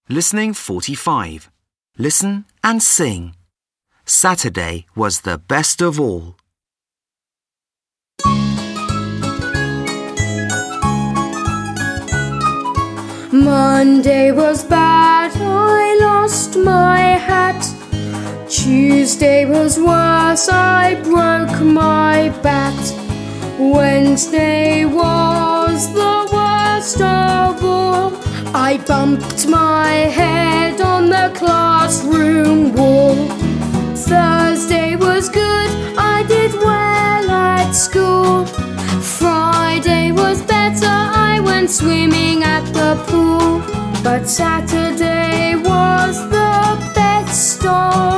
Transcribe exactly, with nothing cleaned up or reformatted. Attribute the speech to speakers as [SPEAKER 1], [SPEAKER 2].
[SPEAKER 1] Listening forty-five. Listen and sing. Saturday was the best of all.
[SPEAKER 2] Monday was bad, I lost my hat. Tuesday was worse, I broke my bat. Wednesday was the worst of all. I bumped my head on the classroom wall. Thursday was good, I did well at school. Friday was better, I went swimming at the pool. But Saturday was the best of